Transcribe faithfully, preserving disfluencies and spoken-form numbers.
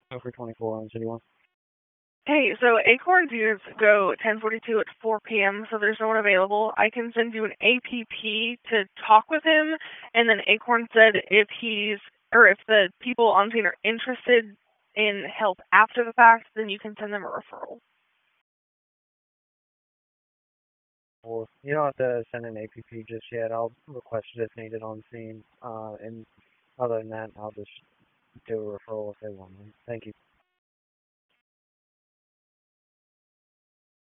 over twenty-four on City One. Hey, so Acorn's units go ten forty-two at four p m, so there's no one available. I can send you an A P P to talk with him, and then Acorn said if he's, or if the people on scene are interested in help after the fact, then you can send them a referral. Or you don't have to send an A P P just yet. I'll request it if needed on scene. Uh, and other than that, I'll just do a referral if they want. Thank you.